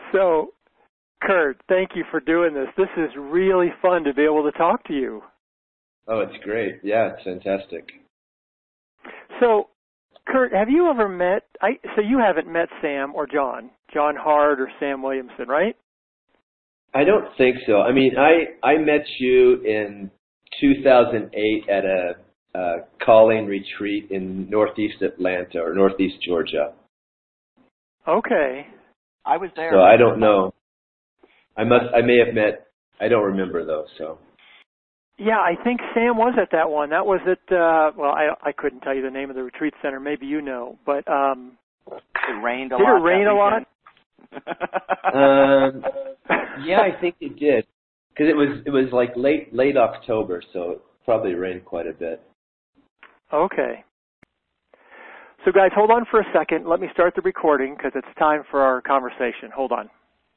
So, Kurt, thank you for doing this. This is really fun to be able to talk to you. Oh, it's great. Yeah, it's fantastic. So, Kurt, have you ever met, so you haven't met Sam or John Hart or Sam Williamson, right? I don't think so. I mean, I met you in 2008 at a calling retreat in Northeast Atlanta or Northeast Georgia. Okay. I was there. So I don't know. I may have met, I don't remember though, so. Yeah, I think Sam was at that one. That was at, well, I couldn't tell you the name of the retreat center. Maybe you know, but it rained a lot. Did it rain a lot? Yeah, I think it did. Because it was like late October, so it probably rained quite a bit. Okay. So guys, hold on for a second. Let me start the recording because it's time for our conversation. Hold on.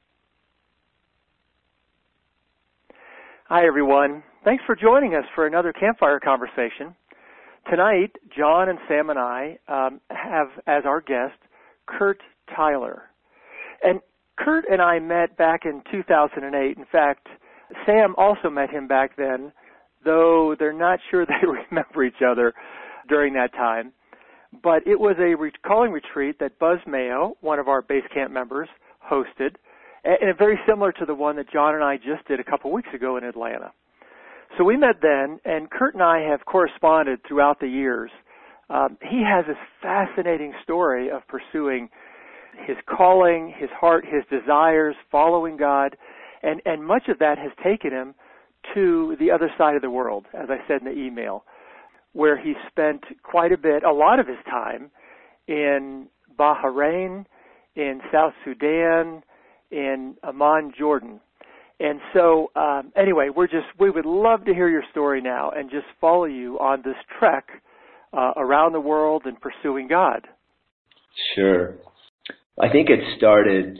Hi, everyone. Thanks for joining us for another campfire conversation. Tonight, John and Sam and I have as our guest Kurt Tyler. And Kurt and I met back in 2008. In fact, Sam also met him back then, though they're not sure they remember each other during that time. But it was a calling retreat that Buzz Mayo, one of our base camp members, hosted, and very similar to the one that John and I just did a couple weeks ago in Atlanta. So we met then, and Kurt and I have corresponded throughout the years. He has this fascinating story of pursuing his calling, his heart, his desires, following God, and much of that has taken him to the other side of the world, as I said in the email, where he spent a lot of his time in Bahrain, in South Sudan, in Amman, Jordan. And so, anyway, we would love to hear your story now and just follow you on this trek around the world and pursuing God. Sure. I think it started,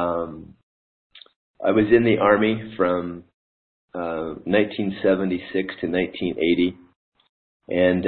I was in the Army from 1976 to 1980, and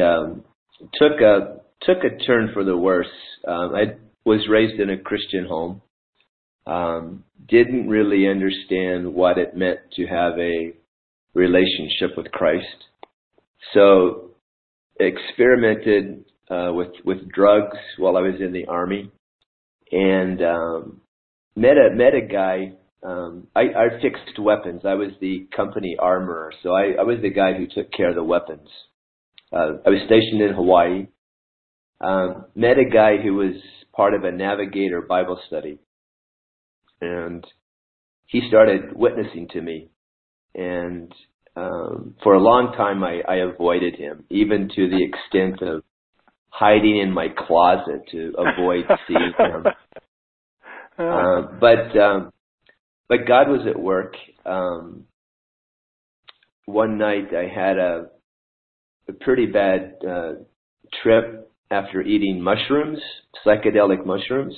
took a turn for the worse. I was raised in a Christian home. Didn't really understand what it meant to have a relationship with Christ. So experimented with drugs while I was in the Army, and met a guy. I fixed weapons. I was the company armorer, so I was the guy who took care of the weapons. I was stationed in Hawaii. Met a guy who was part of a Navigator Bible study. And he started witnessing to me. And for a long time, I avoided him, even to the extent of hiding in my closet to avoid seeing him. But God was at work. One night I had a pretty bad trip after eating mushrooms, psychedelic mushrooms.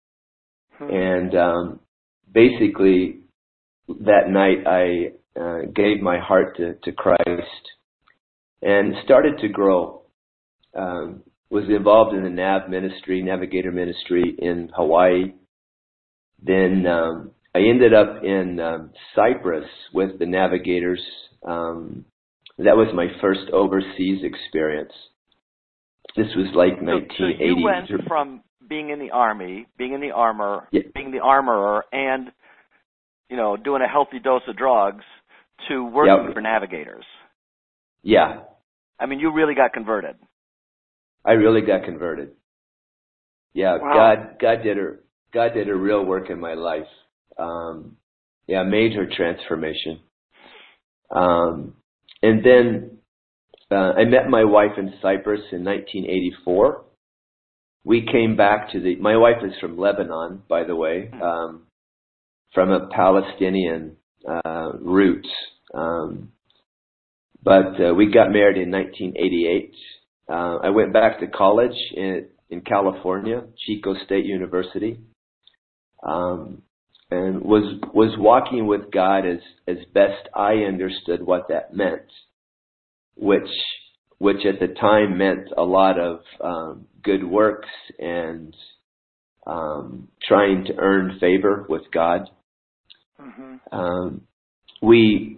And basically that night I gave my heart to Christ and started to grow. Was involved in the Navigator ministry in Hawaii. Then I ended up in Cyprus with the Navigators. That was my first overseas experience. This was like 1980. So you went from being in the Army, being in the armor, yeah. being the armorer, and doing a healthy dose of drugs to working for Navigators. Yeah. I mean, you really got converted. I really got converted. Yeah, wow. God did a real work in my life. Major transformation. And then I met my wife in Cyprus in 1984. We came back my wife is from Lebanon, by the way, from a Palestinian roots. But we got married in 1988. I went back to college in California, Chico State University, and was walking with God as best I understood what that meant, which at the time meant a lot of good works and trying to earn favor with God. Mm-hmm. We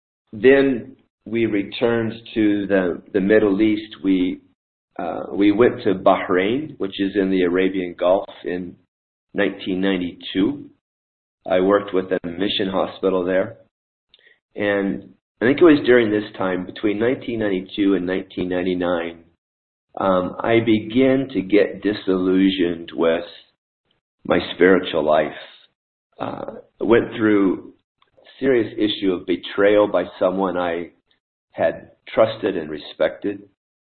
returned to the Middle East. We went to Bahrain, which is in the Arabian Gulf, in 1992. I worked with a mission hospital there. And I think it was during this time, between 1992 and 1999, I began to get disillusioned with my spiritual life. I went through a serious issue of betrayal by someone I had trusted and respected.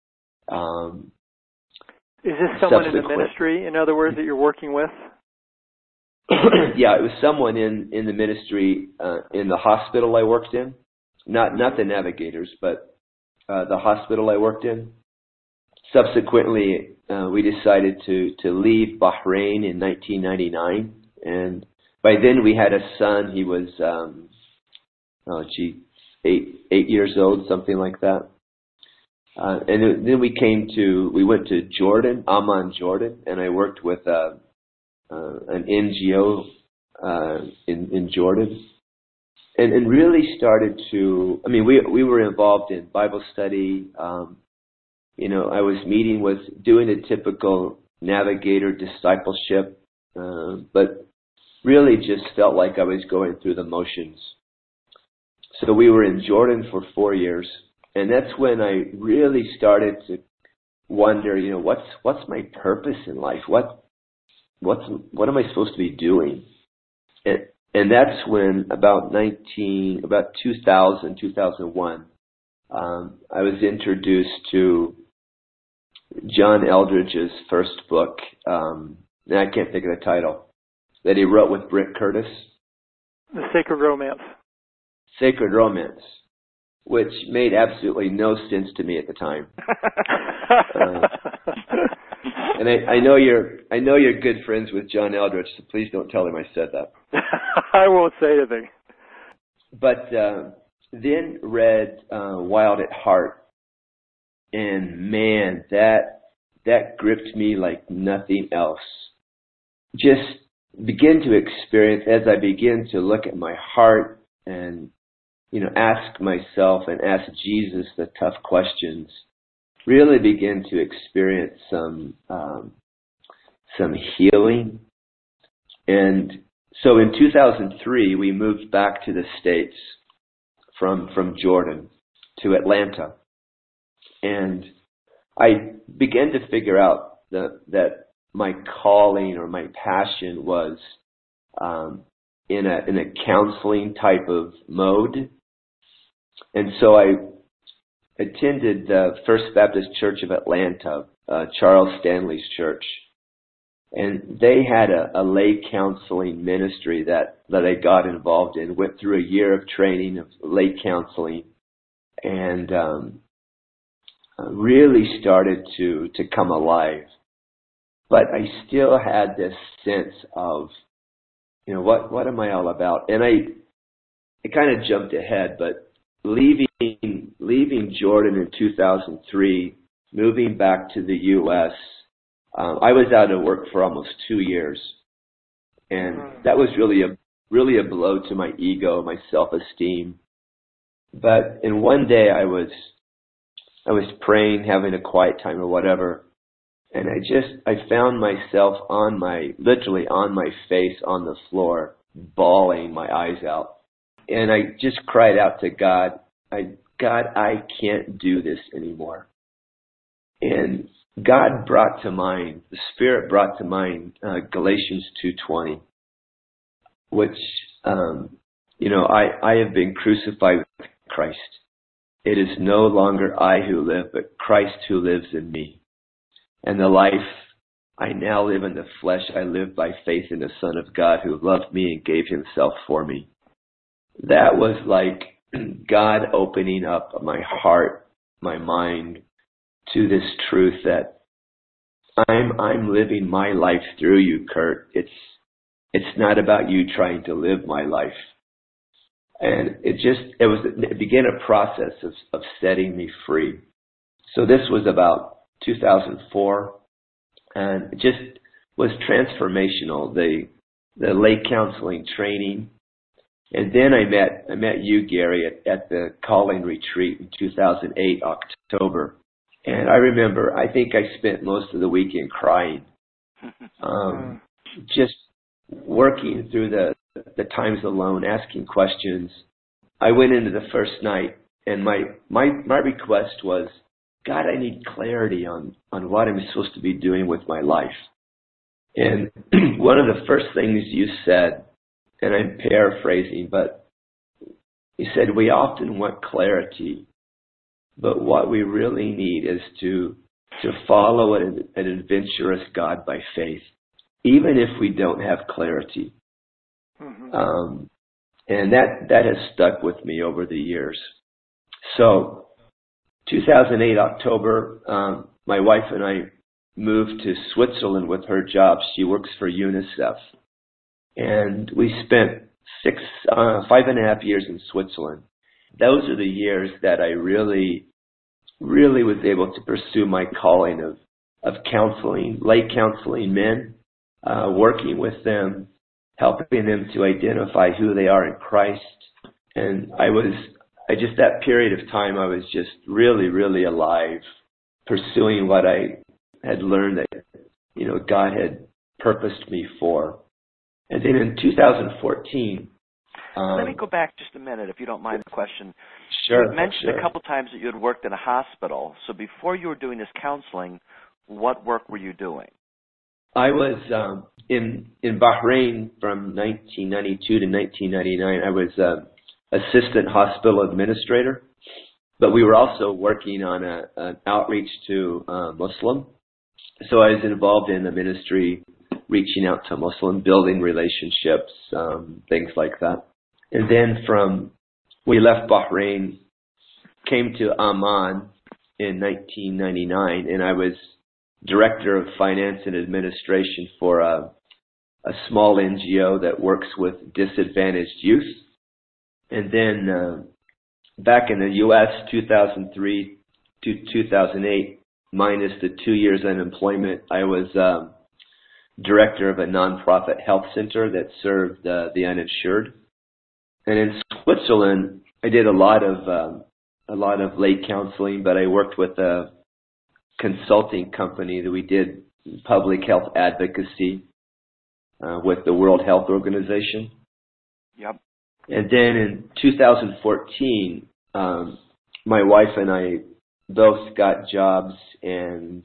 Is this someone in the ministry, in other words, that you're working with? Yeah, it was someone in the ministry, in the hospital I worked in. Not the navigators, but the hospital I worked in. Subsequently, we decided to leave Bahrain in 1999, and by then we had a son. He was 8 years old, something like that. And then we went to Jordan, Amman, Jordan, and I worked with an NGO in Jordan, and really started to. I mean, we were involved in Bible study. I was doing a typical navigator discipleship, but really just felt like I was going through the motions. So we were in Jordan for 4 years, and that's when I really started to wonder, what's my purpose in life? What am I supposed to be doing? And that's when about 2001, I was introduced to John Eldredge's first book. And I can't think of the title, that he wrote with Brent Curtis. The Sacred Romance. Sacred Romance, which made absolutely no sense to me at the time. And I know you're good friends with John Eldredge, so please don't tell him I said that. I won't say anything. But then read Wild at Heart, and man, that gripped me like nothing else. Just begin to experience, as I begin to look at my heart and ask myself and ask Jesus the tough questions, really begin to experience some healing. And so in 2003, we moved back to the States from Jordan to Atlanta. And I began to figure out that my calling or my passion was in a counseling type of mode. And so I attended the First Baptist Church of Atlanta, Charles Stanley's church. And they had a lay counseling ministry that I got involved in, went through a year of training of lay counseling, and really started to come alive. But I still had this sense of, what am I all about? And I kind of jumped ahead, but leaving Jordan in 2003, moving back to the U.S., I was out of work for almost 2 years, and that was really a blow to my ego, my self-esteem. But in one day, I was praying, having a quiet time or whatever, and I found myself literally on my face on the floor, bawling my eyes out. And I just cried out to God, God, I can't do this anymore. And God brought to mind, the Spirit brought to mind Galatians 2:20, which, I have been crucified with Christ. It is no longer I who live, but Christ who lives in me. And the life I now live in the flesh, I live by faith in the Son of God who loved me and gave himself for me. That was like God opening up my heart, my mind, to this truth that I'm living my life through you, Kurt. It's not about you trying to live my life. And it began a process of setting me free. So this was about 2004, and it just transformational. The lay counseling training, and then I met you, Gary, at the Calling Retreat in 2008 October, and I remember I think I spent most of the weekend crying, just working through the times alone, asking questions. I went into the first night, and my request was, God, I need clarity on what I'm supposed to be doing with my life. And one of the first things you said, and I'm paraphrasing, but you said, we often want clarity, but what we really need is to follow an adventurous God by faith, even if we don't have clarity. Mm-hmm. And that has stuck with me over the years. So 2008 October, my wife and I moved to Switzerland with her job. She works for UNICEF. And we spent 5.5 years in Switzerland. Those are the years that I really, really was able to pursue my calling of counseling, lay counseling men, working with them, helping them to identify who they are in Christ. And that period of time, I was just really, really alive, pursuing what I had learned that, God had purposed me for. And then in 2014... let me go back just a minute, if you don't mind the question. Sure. You mentioned a couple times that you had worked in a hospital. So before you were doing this counseling, what work were you doing? I was in Bahrain from 1992 to 1999. I was assistant hospital administrator, but we were also working on an outreach to Muslim. So I was involved in the ministry, reaching out to Muslim, building relationships, things like that. And then we left Bahrain, came to Amman in 1999, and I was director of finance and administration for a small NGO that works with disadvantaged youth. And then back in the U.S., 2003 to 2008, minus the 2 years unemployment, I was director of a nonprofit health center that served the uninsured. And in Switzerland, I did a lot of lay counseling, but I worked with a consulting company that we did public health advocacy with the World Health Organization. Yep. And then in 2014, my wife and I both got jobs and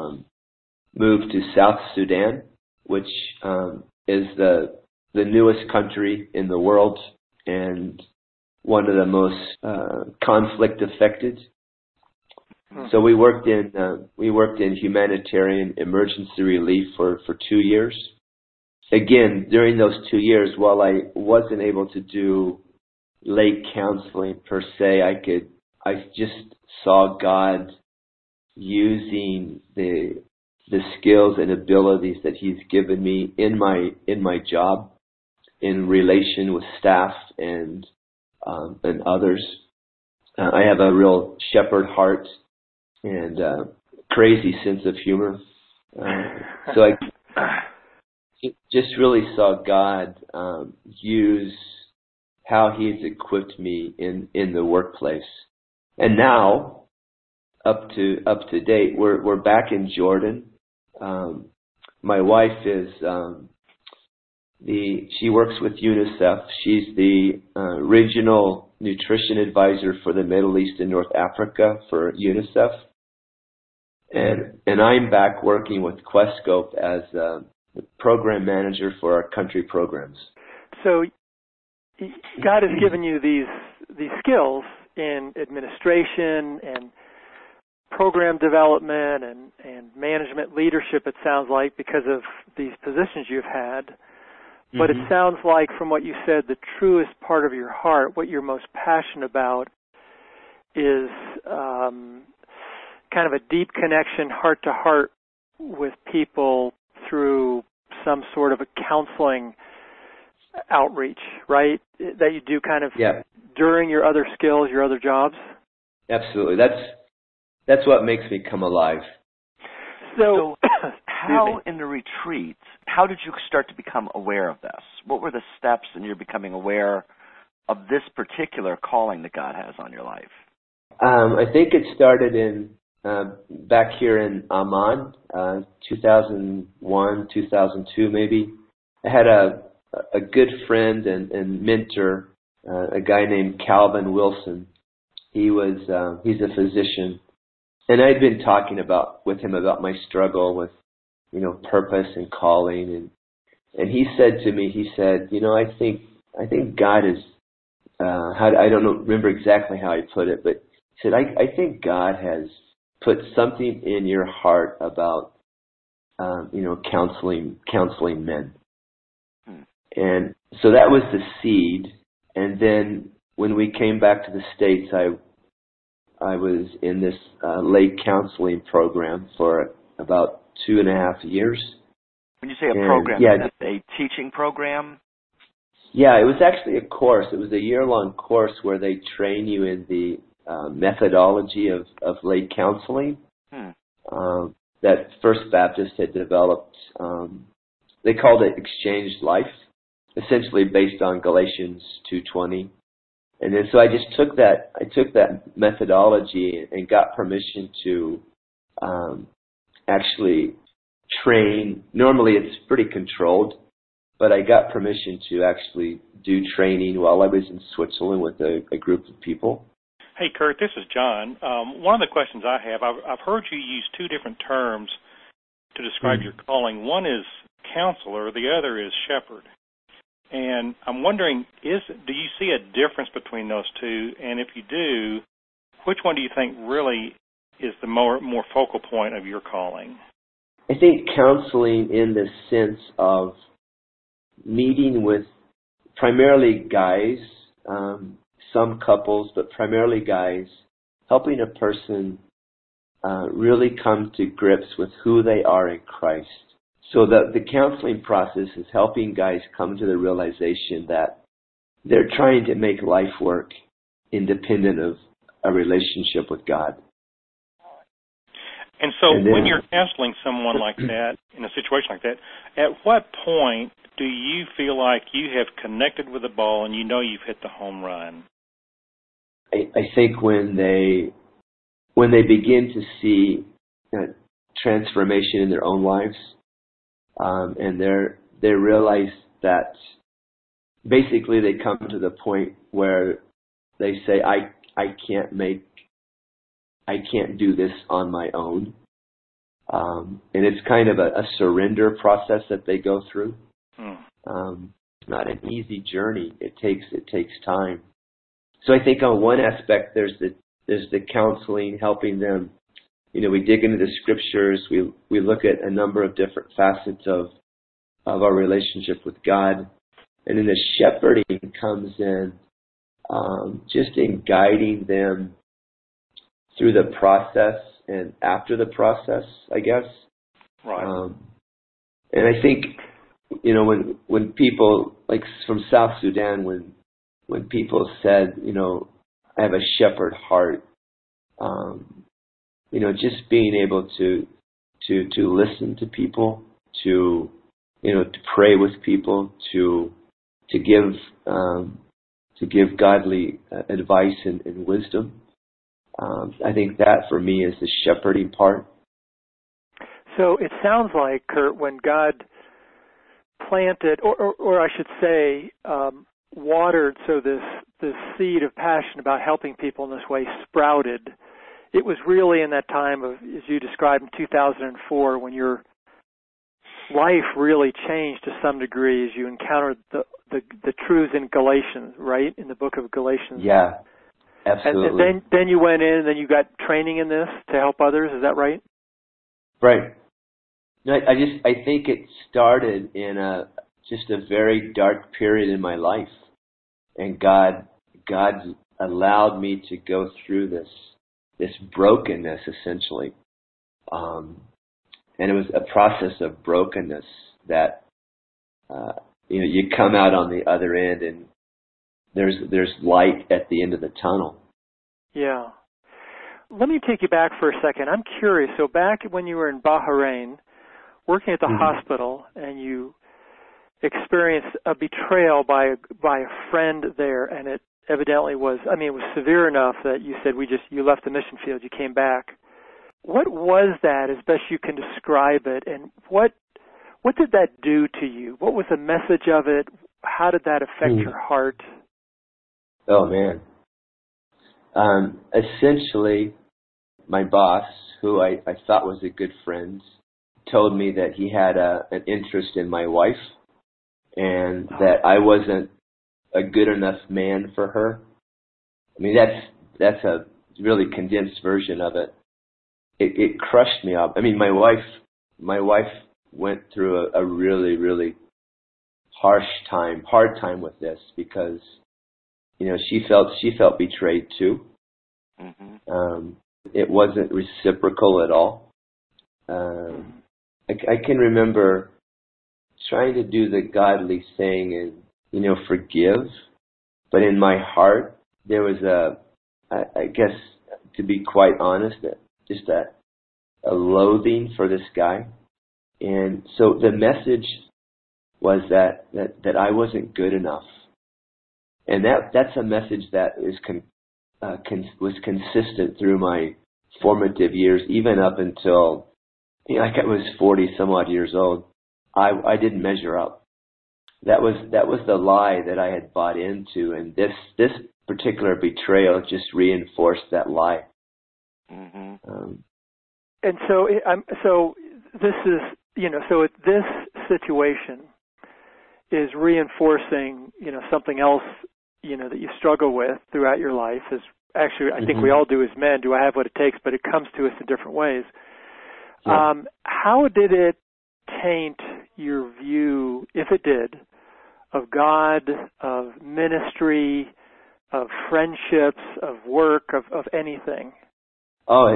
moved to South Sudan, which is the newest country in the world and one of the most conflict affected. So we worked in humanitarian emergency relief for 2 years. Again, during those 2 years, while I wasn't able to do lay counseling per se, I just saw God using the skills and abilities that He's given me in my job, in relation with staff and others. I have a real shepherd heart and crazy sense of humor. So I just really saw God use how He's equipped me in the workplace. And now, up to date, we're back in Jordan. My wife is she works with UNICEF. She's the regional nutrition advisor for the Middle East and North Africa for UNICEF. And I'm back working with Questscope as the program manager for our country programs. So God has given you these skills in administration and program development and management leadership, it sounds like, because of these positions you've had. But it sounds like, from what you said, the truest part of your heart, what you're most passionate about, is kind of a deep connection, heart to heart, with people through some sort of a counseling outreach, right? That you do kind of during your other skills, your other jobs? Absolutely. That's what makes me come alive. So how in the retreat, how did you start to become aware of this? What were the steps in your becoming aware of this particular calling that God has on your life? I think it started in back here in Amman, 2001, 2002 maybe. I had a good friend and mentor, a guy named Calvin Wilson. He's a physician, and I'd been talking with him about my struggle with, purpose and calling, and he said to me, I think God is, I don't remember exactly how he put it, but he said, I think God has put something in your heart about, counseling men. And so that was the seed. And then when we came back to the States, I was in this lay counseling program for about 2.5 years. When you say a program, is that a teaching program? Yeah, it was actually a course. It was a year-long course where they train you in the methodology of lay counseling that First Baptist had developed. They called it Exchanged Life, essentially based on Galatians 2:20. And then so I took that methodology and got permission to actually train. Normally it's pretty controlled, but I got permission to actually do training while I was in Switzerland with a group of people. Hey, Kurt, this is John. One of the questions I have, I've heard you use two different terms to describe your calling. One is counselor, the other is shepherd. And I'm wondering, do you see a difference between those two? And if you do, which one do you think really is the more focal point of your calling? I think counseling in the sense of meeting with primarily guys, some couples, but primarily guys, helping a person really come to grips with who they are in Christ. So the counseling process is helping guys come to the realization that they're trying to make life work independent of a relationship with God. And so when you're counseling someone like that, in a situation like that, at what point do you feel like you have connected with the ball and you know you've hit the home run? I think when they begin to see transformation in their own lives, and they realize that basically they come to the point where they say, I can't do this on my own. And it's kind of a surrender process that they go through. It's not an easy journey. It takes time. So I think on one aspect there's the counseling, helping them. We dig into the scriptures. We look at a number of different facets of our relationship with God. And then the shepherding comes in just in guiding them through the process and after the process, I guess. Right. And I think, when people, like from South Sudan, when people said, I have a shepherd heart, just being able to listen to people, to pray with people, to give godly advice and wisdom. I think that for me is the shepherding part. So it sounds like, Kurt, when God planted, or I should say, watered, so this seed of passion about helping people in this way sprouted. It was really in that time of, as you described, in 2004, when your life really changed to some degree as you encountered the truths in Galatians, right? In the book of Galatians. Yeah, absolutely. And then you went in, and then you got training in this to help others. Is that right? Right. I think it started in just a very dark period in my life, and God allowed me to go through this brokenness, essentially. And it was a process of brokenness that, you come out on the other end and there's light at the end of the tunnel. Yeah. Let me take you back for a second. I'm curious. So back when you were in Bahrain, working at the hospital and you experienced a betrayal by a friend there, and it evidently was, it was severe enough that you said you left the mission field, you came back. What was that, as best you can describe it, and what did that do to you? What was the message of it? How did that affect your heart? Oh, man. Essentially, my boss, who I thought was a good friend, told me that he had an interest in my wife and that I wasn't a good enough man for her. I mean, that's a really condensed version of it. It crushed me up. I mean, my wife went through a really, really hard time with this because, she felt betrayed too. Mm-hmm. It wasn't reciprocal at all. I can remember trying to do the godly thing and, forgive, but in my heart there was I guess, to be quite honest, just a loathing for this guy. And so the message was that I wasn't good enough. And that's a message that was consistent through my formative years, even up until, I was 40 some odd years old. I didn't measure up. That was the lie that I had bought into, and this particular betrayal just reinforced that lie. Mm-hmm. And so this is, this situation is reinforcing, something else, that you struggle with throughout your life. Is actually, I think we all do as men. Do I have what it takes? But it comes to us in different ways. Yeah. How did it taint your view, if it did, of God, of ministry, of friendships, of work, of anything? Oh,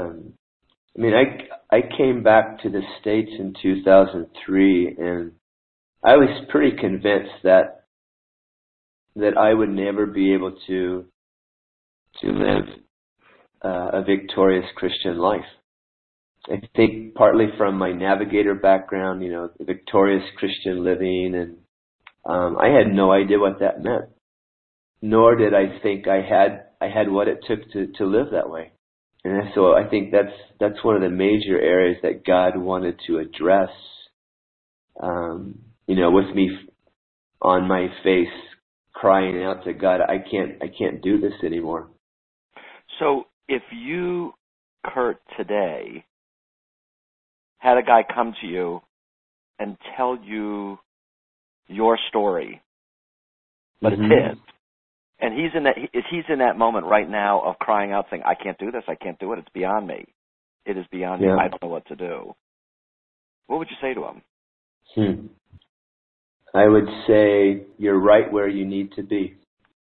I came back to the States in 2003, and I was pretty convinced that I would never be able to live a victorious Christian life. I think partly from my navigator background, victorious Christian living, and I had no idea what that meant. Nor did I think I had what it took to live that way. And so I think that's one of the major areas that God wanted to address. With me on my face, crying out to God, I can't do this anymore. So if you, Kurt, today had a guy come to you and tell you your story, but it's his, and he's in that moment right now of crying out, saying, "I can't do this. I can't do it. It's beyond me. It is beyond me. I don't know what to do." What would you say to him? I would say, you're right where you need to be.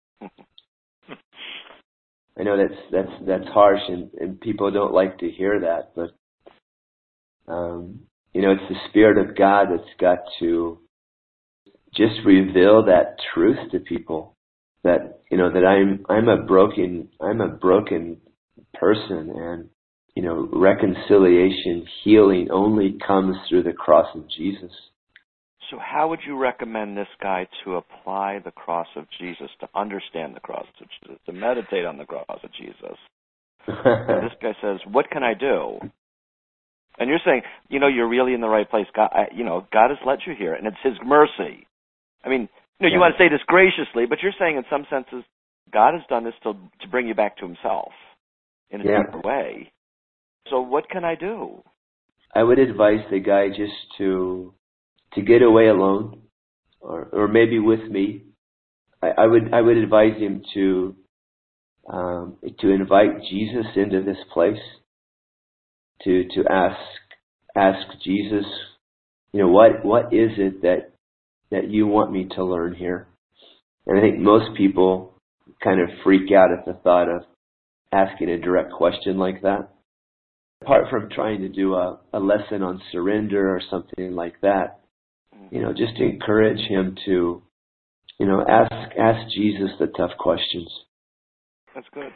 I know that's harsh, and people don't like to hear that, but it's the Spirit of God that's got to just reveal that truth to people, that that I'm a broken person, and reconciliation, healing only comes through the cross of Jesus. So how would you recommend this guy to apply the cross of Jesus, to understand the cross of Jesus, to meditate on the cross of Jesus? And this guy says, "What can I do?" And you're saying, you're really in the right place. God, God has led you here, and it's His mercy. I mean, you want to say this graciously, but you're saying in some senses, God has done this to bring you back to Himself in a deeper way. So what can I do? I would advise the guy just to get away alone, or maybe with me. I would advise him to invite Jesus into this place, to ask Jesus, what is it that you want me to learn here? And I think most people kind of freak out at the thought of asking a direct question like that. Apart from trying to do a lesson on surrender or something like that, just to encourage him to, ask Jesus the tough questions. That's good.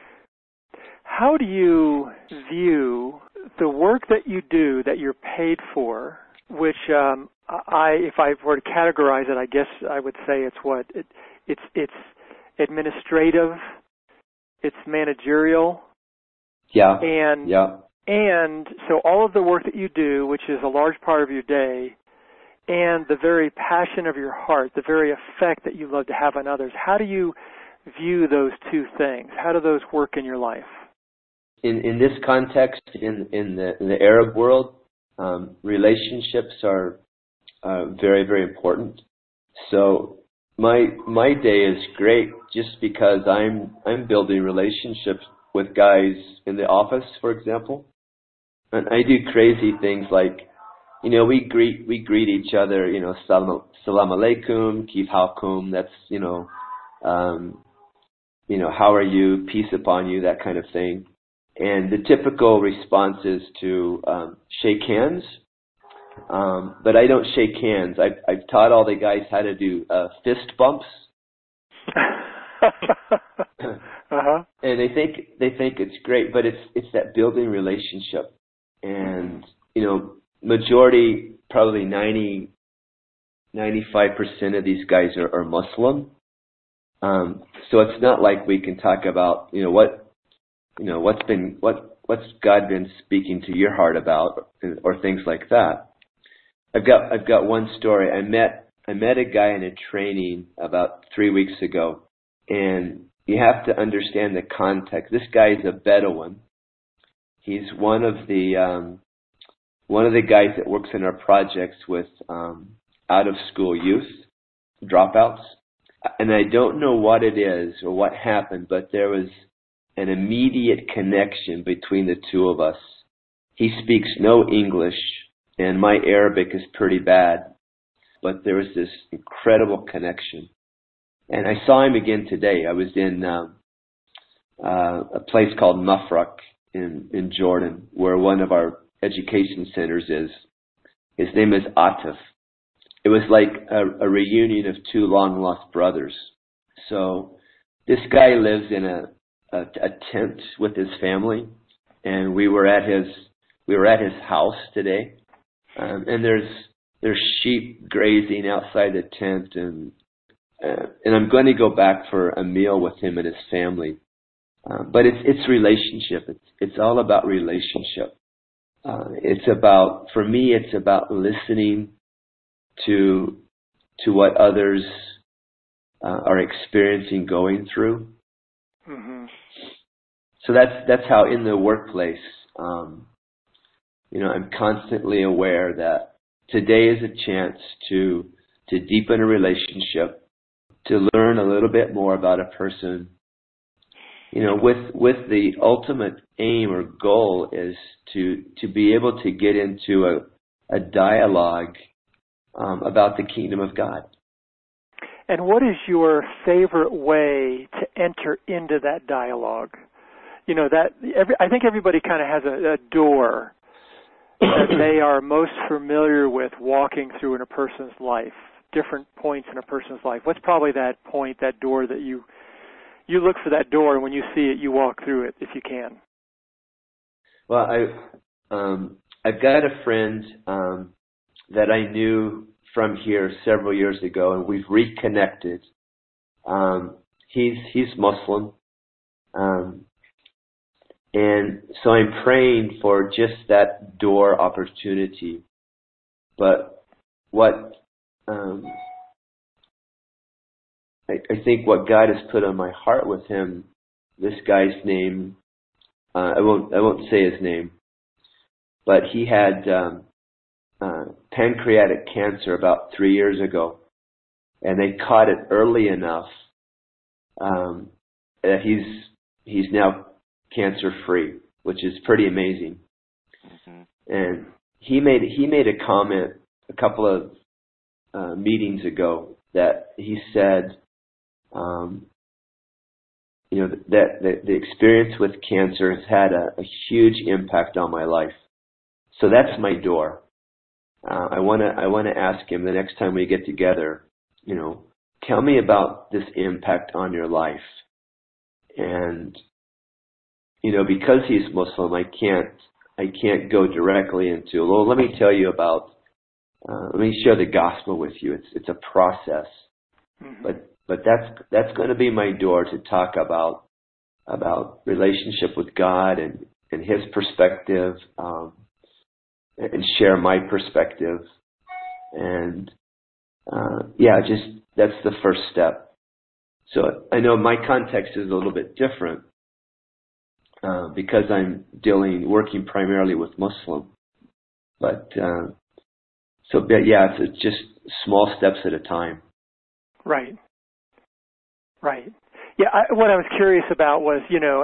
How do you view the work that you do, that you're paid for, which if I were to categorize it, I guess I would say it's administrative, it's managerial. Yeah. And so all of the work that you do, which is a large part of your day, and the very passion of your heart, the very effect that you love to have on others, how do you view those two things? How do those work in your life? In this context, in the Arab world, relationships are very, very important. So my day is great just because I'm building relationships with guys in the office, for example. And I do crazy things like, we greet each other, salam alaikum, kif halkum, that's, how are you, peace upon you, that kind of thing. And the typical response is to shake hands, but I don't shake hands. I've taught all the guys how to do fist bumps. Uh-huh. And they think it's great, but it's that building relationship. And majority, probably 95% of these guys are Muslim. So it's not like we can talk about what's God been speaking to your heart about, or things like that. I've got one story. I met a guy in a training about 3 weeks ago, and you have to understand the context. This guy is a Bedouin. He's one of the guys that works in our projects with out of school youth, dropouts. And I don't know what it is or what happened, but there was an immediate connection between the two of us. He speaks no English, and my Arabic is pretty bad, but there was this incredible connection. And I saw him again today. I was in a place called Mafraq in Jordan, where one of our education centers is. His name is Atif. It was like a reunion of two long-lost brothers. So this guy lives in a tent with his family, and we were at his house today, and there's sheep grazing outside the tent, and I'm going to go back for a meal with him and his family. But it's relationship. It's all about relationship. For me, it's about listening to what others are experiencing, going through. Mm-hmm. So that's how in the workplace, I'm constantly aware that today is a chance to deepen a relationship, to learn a little bit more about a person, with the ultimate aim or goal is to be able to get into a dialogue about the kingdom of God. And what is your favorite way to enter into that dialogue? I think everybody kind of has a door that they are most familiar with walking through in a person's life, different points in a person's life. What's probably that point, that door that you look for that door, and when you see it, you walk through it if you can? Well, I've got a friend that I knew from here several years ago, and we've reconnected. He's Muslim, and so I'm praying for just that door opportunity. But what I think what God has put on my heart with him, this guy's name, I won't say his name, but he had pancreatic cancer about 3 years ago, and they caught it early enough that he's now cancer free, which is pretty amazing. Mm-hmm. And he made a comment a couple of meetings ago that he said, that the experience with cancer has had a huge impact on my life. So that's my door. I want to ask him the next time we get together, tell me about this impact on your life. And, because he's Muslim, I can't go directly into, well, let me tell you about let me share the gospel with you. It's a process, but that's going to be my door to talk about relationship with God and His perspective, and share my perspective, and just that's the first step. So I know my context is a little bit different because I'm working primarily with Muslim, but it's just small steps at a time. Right. Yeah, what I was curious about was,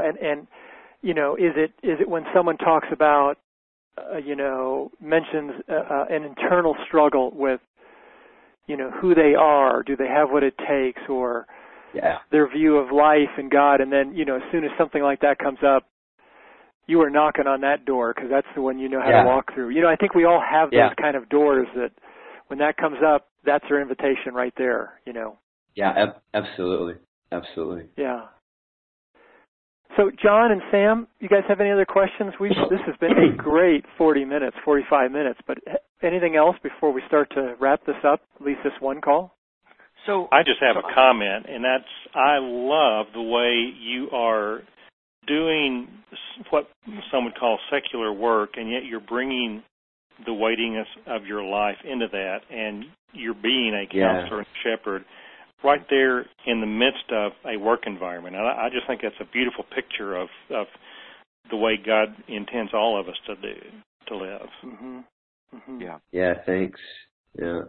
is it when someone talks about, mentions an internal struggle with, who they are, do they have what it takes, or their view of life and God, and then, as soon as something like that comes up, you are knocking on that door because that's the one you know how to walk through. I think we all have those kind of doors that when that comes up, that's our invitation right there, Yeah, absolutely. Yeah. So, John and Sam, you guys have any other questions? This has been a great 45 minutes, but anything else before we start to wrap this up, at least this one call? So I just have a comment, and that's I love the way you are doing what some would call secular work, and yet you're bringing the weightiness of your life into that, and you're being a counselor and shepherd right there in the midst of a work environment. And I just think that's a beautiful picture of the way God intends all of us to live. Mm-hmm. Mm-hmm. Yeah, thanks. Yeah.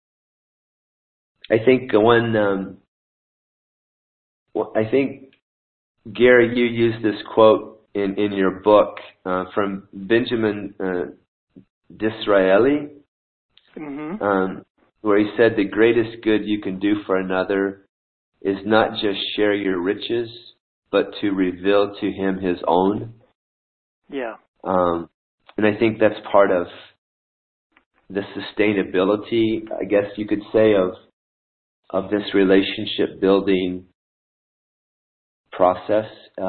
I think I think, Gary, you used this quote in your book from Benjamin Disraeli, where he said the greatest good you can do for another is not just share your riches, but to reveal to him his own. Yeah. And I think that's part of the sustainability, I guess you could say, of this relationship building process.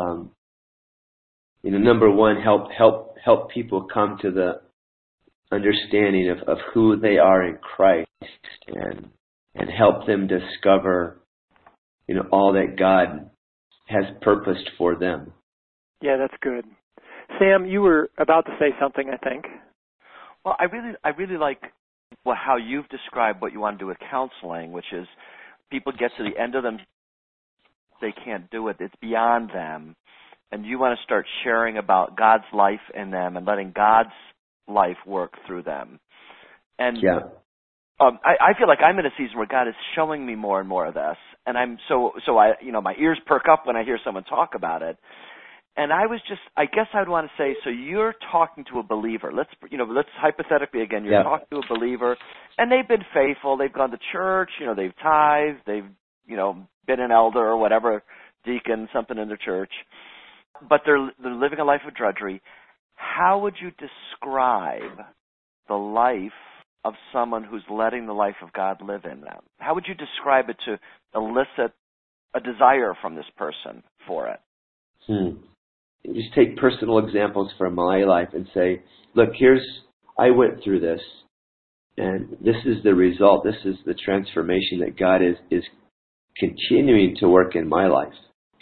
Number one, help people come to the understanding of who they are in Christ, and help them discover all that God has purposed for them. Yeah, that's good. Sam, you were about to say something, I think. Well, I really like how you've described what you want to do with counseling, which is people get to the end of them, they can't do it. It's beyond them. And you want to start sharing about God's life in them and letting God's life work through them. And I feel like I'm in a season where God is showing me more and more of this. And I'm so my ears perk up when I hear someone talk about it. And I guess I'd want to say, so you're talking to a believer. Let's hypothetically again, you're talking to a believer, and they've been faithful. They've gone to church, they've tithed, they've, been an elder or whatever, deacon, something in their church, but they're living a life of drudgery. How would you describe the life of someone who's letting the life of God live in them? How would you describe it to elicit a desire from this person for it? Just take personal examples from my life and say, look, I went through this, and this is the result. This is the transformation that God is continuing to work in my life.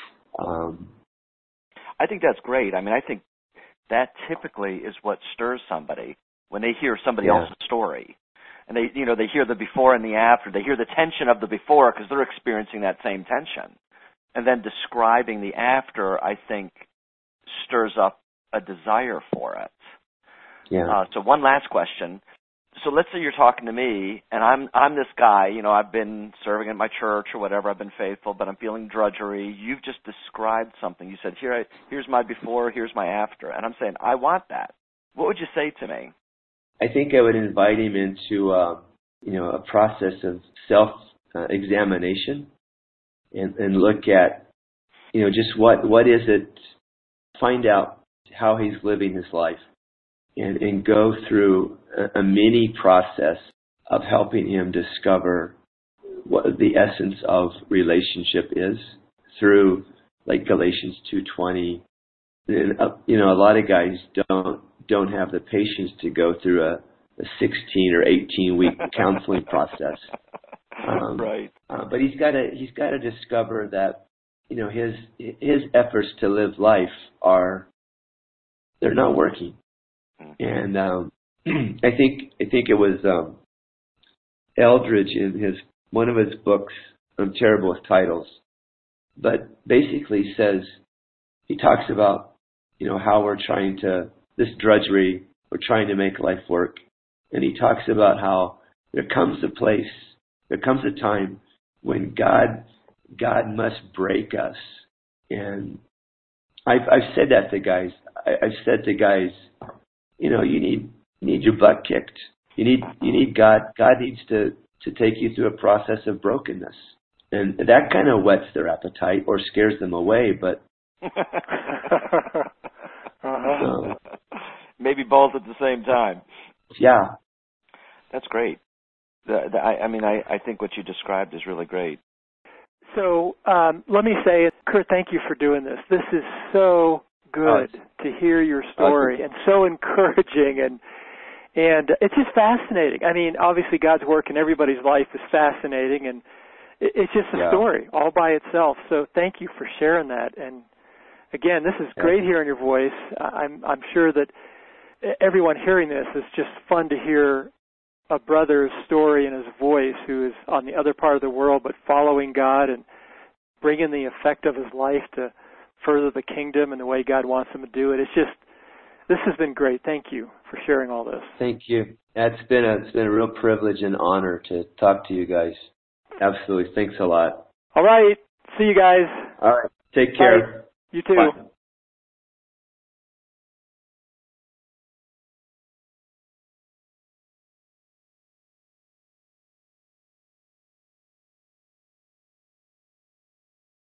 I think that's great. I mean, I think that typically is what stirs somebody when they hear somebody else's story. And they hear the before and the after. They hear the tension of the before because they're experiencing that same tension. And then describing the after, I think, stirs up a desire for it. Yeah. So one last question. So let's say you're talking to me, and I'm this guy. I've been serving at my church or whatever. I've been faithful, but I'm feeling drudgery. You've just described something. You said, here's my before, here's my after, and I'm saying, I want that. What would you say to me? I think I would invite him into a process of self-examination and look at just what is it. Find out how he's living his life. And go through a mini process of helping him discover what the essence of relationship is through, like Galatians 2:20. A lot of guys don't have the patience to go through a a 16 or 18-week counseling process. Right. But he's got to discover that, you know, his efforts to live life they're not working. And I think it was Eldridge in one of his books. I'm terrible with titles, but basically he talks about, you know, how we're trying to this drudgery. We're trying to make life work, and he talks about how there comes a time when God must break us. And I've said that to guys. I've said to guys, you know, you need your butt kicked. You need God. God needs to take you through a process of brokenness, and that kind of whets their appetite or scares them away. But maybe both at the same time. Yeah, that's great. I think what you described is really great. So let me say, Kurt, thank you for doing this. This is so good to hear your story and so encouraging, and it's just fascinating. I mean, obviously God's work in everybody's life is fascinating, and it's just a story all by itself. So thank you for sharing that. And again, this is great hearing your voice. I'm sure that everyone hearing this is just fun to hear a brother's story and his voice, who is on the other part of the world but following God and bringing the effect of his life to further the kingdom and the way God wants him to do it. This has been great. Thank you for sharing all this. Thank you. It's been a real privilege and honor to talk to you guys. Absolutely. Thanks a lot. All right. See you guys. All right. Take care. Bye. You too. Bye.